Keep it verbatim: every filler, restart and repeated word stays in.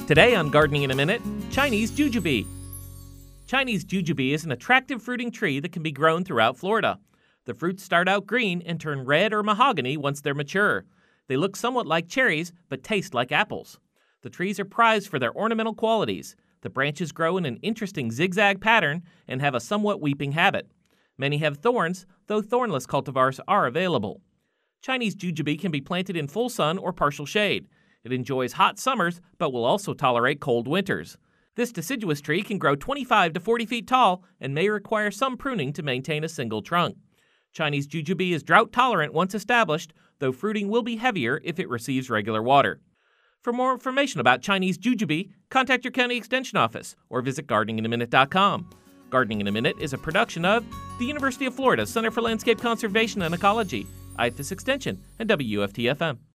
Today on Gardening in a Minute, Chinese jujube. Chinese jujube is an attractive fruiting tree that can be grown throughout Florida. The fruits start out green and turn red or mahogany once they're mature. They look somewhat like cherries, but taste like apples. The trees are prized for their ornamental qualities. The branches grow in an interesting zigzag pattern and have a somewhat weeping habit. Many have thorns, though thornless cultivars are available. Chinese jujube can be planted in full sun or partial shade. It enjoys hot summers, but will also tolerate cold winters. This deciduous tree can grow twenty-five to forty feet tall and may require some pruning to maintain a single trunk. Chinese jujube is drought tolerant once established, though fruiting will be heavier if it receives regular water. For more information about Chinese jujube, contact your county extension office or visit gardening in a minute dot com. Gardening in a Minute is a production of the University of Florida Center for Landscape Conservation and Ecology, I F A S Extension, and W U F T F M.